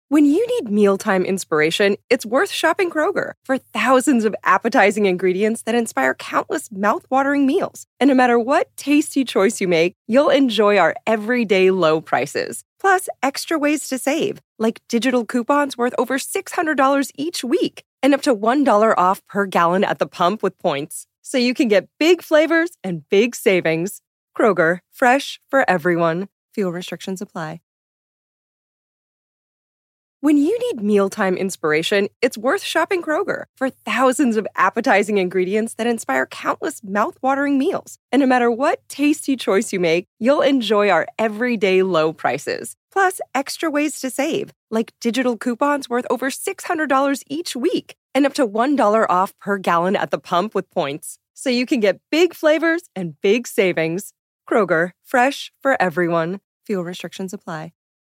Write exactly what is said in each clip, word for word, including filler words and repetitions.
When you need mealtime inspiration, it's worth shopping Kroger for thousands of appetizing ingredients that inspire countless mouth-watering meals. And no matter what tasty choice you make, you'll enjoy our everyday low prices. Plus, extra ways to save, like digital coupons worth over six hundred dollars each week and up to one dollar off per gallon at the pump with points. So you can get big flavors and big savings. Kroger, fresh for everyone. Fuel restrictions apply. When you need mealtime inspiration, it's worth shopping Kroger for thousands of appetizing ingredients that inspire countless mouth-watering meals. And no matter what tasty choice you make, you'll enjoy our everyday low prices. Plus, extra ways to save, like digital coupons worth over six hundred dollars each week and up to one dollar off per gallon at the pump with points. So you can get big flavors and big savings. Kroger, fresh for everyone. Fuel restrictions apply.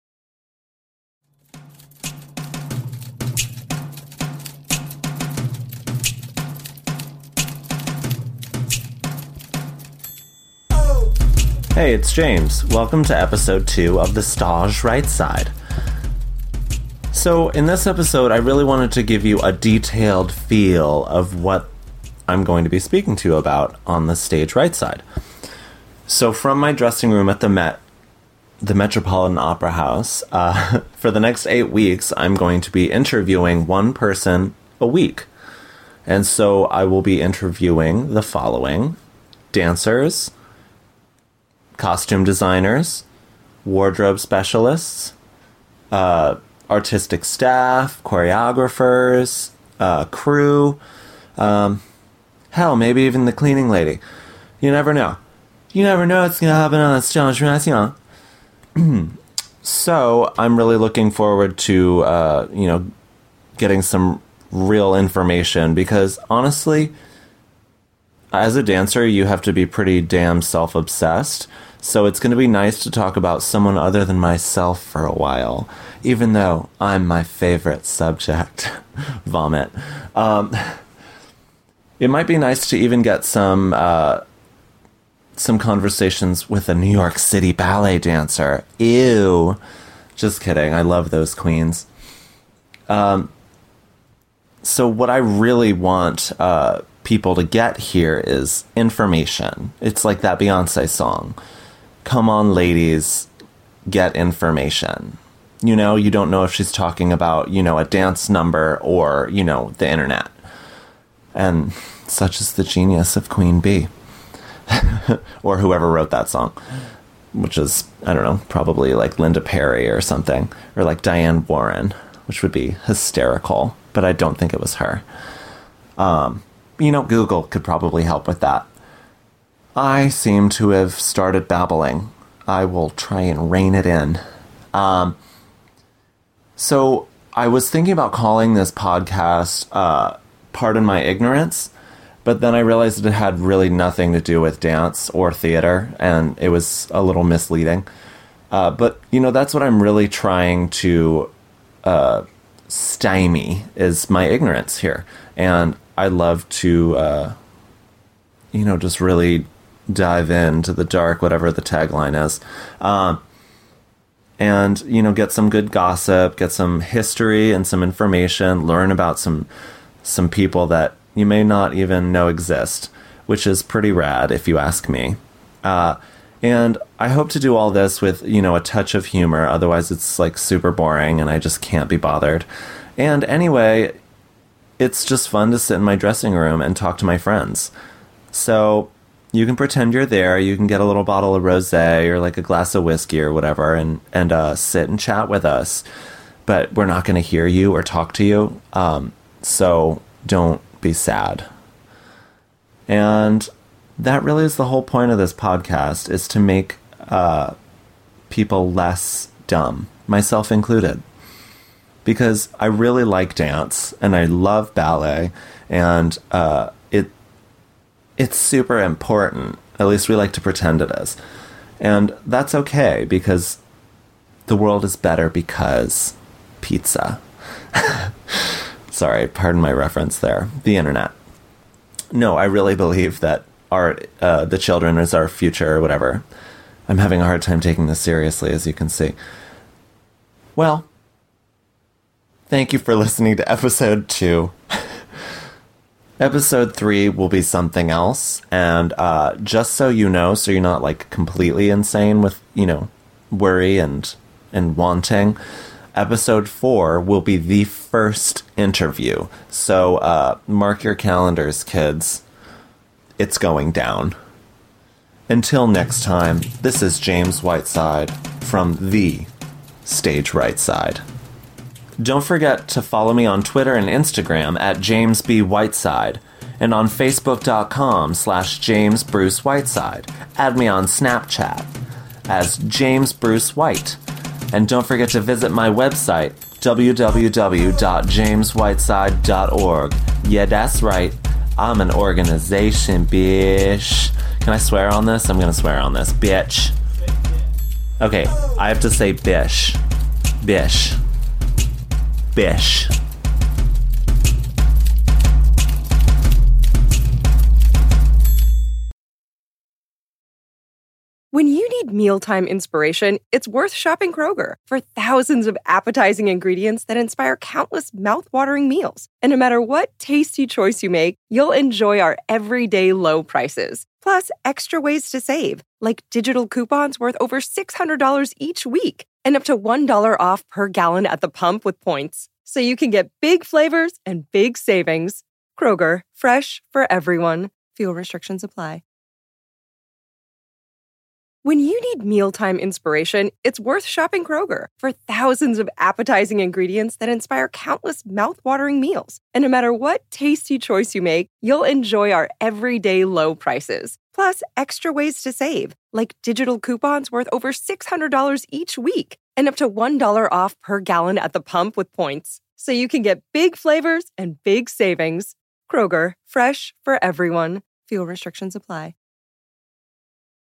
Hey, it's James. Welcome to episode two of The Stage Right Side. So, in this episode, I really wanted to give you a detailed feel of what I'm going to be speaking to you about on the stage right side. So, from my dressing room at the Met, the Metropolitan Opera House, uh, for the next eight weeks, I'm going to be interviewing one person a week. And so, I will be interviewing the following: dancers, costume designers, wardrobe specialists, uh, artistic staff, choreographers, uh, crew, um, hell, maybe even the cleaning lady. You never know. You never know what's going to happen on the stage, right? So, I'm really looking forward to, uh, you know, getting some real information, because honestly, as a dancer, you have to be pretty damn self-obsessed. So it's going to be nice to talk about someone other than myself for a while, even though I'm my favorite subject. Vomit. Um, it might be nice to even get some uh, some conversations with a New York City ballet dancer. Ew. Just kidding. I love those queens. Um, so what I really want uh, people to get here is information. It's like that Beyonce song. Come on, ladies, get information. You know, you don't know if she's talking about, you know, a dance number or, you know, the internet. And such is the genius of Queen Bee. Or whoever wrote that song. Which is, I don't know, probably like Linda Perry or something. Or like Diane Warren, which would be hysterical. But I don't think it was her. Um, you know, Google could probably help with that. I seem to have started babbling. I will try and rein it in. Um, so I was thinking about calling this podcast uh, Pardon My Ignorance, but then I realized it had really nothing to do with dance or theater, and it was a little misleading. Uh, but, you know, that's what I'm really trying to uh, stymie, is my ignorance here. And I love to, uh, you know, just really dive into the dark, whatever the tagline is, um, and, you know, get some good gossip, get some history and some information, learn about some some people that you may not even know exist, which is pretty rad if you ask me. Uh, and I hope to do all this with, you know, a touch of humor, otherwise it's like super boring and I just can't be bothered. And anyway, it's just fun to sit in my dressing room and talk to my friends. So you can pretend you're there, you can get a little bottle of rosé or like a glass of whiskey or whatever and, and uh, sit and chat with us. But we're not going to hear you or talk to you, um, so don't be sad. And that really is the whole point of this podcast, is to make uh, people less dumb, myself included. Because I really like dance, and I love ballet, and uh, it it's super important. At least we like to pretend it is. And that's okay, because the world is better because pizza. Sorry, pardon my reference there. The internet. No, I really believe that art, uh, the children is our future or whatever. I'm having a hard time taking this seriously, as you can see. Well, Thank you for listening to episode two. Episode three will be something else, and uh, just so you know, so you're not like completely insane with, you know, worry and and wanting, episode four will be the first interview. So uh, mark your calendars, kids. It's going down. Until next time, this is James Whiteside from the Stage Right Side. Don't forget to follow me on Twitter and Instagram at James B. Whiteside, and on Facebook.com slash James Bruce Whiteside. Add me on Snapchat as James Bruce White. And don't forget to visit my website, w w w dot james whiteside dot org. Yeah, that's right. I'm an organization, bitch. Can I swear on this? I'm gonna swear on this. Bitch. Okay, I have to say bish. Bish. Bish. When you need mealtime inspiration, it's worth shopping Kroger for thousands of appetizing ingredients that inspire countless mouth-watering meals. And no matter what tasty choice you make, you'll enjoy our everyday low prices. Plus, extra ways to save, like digital coupons worth over six hundred dollars each week and up to one dollar off per gallon at the pump with points. So you can get big flavors and big savings. Kroger, fresh for everyone. Fuel restrictions apply. When you need mealtime inspiration, it's worth shopping Kroger for thousands of appetizing ingredients that inspire countless mouth-watering meals. And no matter what tasty choice you make, you'll enjoy our everyday low prices. Plus, extra ways to save, like digital coupons worth over six hundred dollars each week and up to one dollar off per gallon at the pump with points. So you can get big flavors and big savings. Kroger, fresh for everyone. Fuel restrictions apply.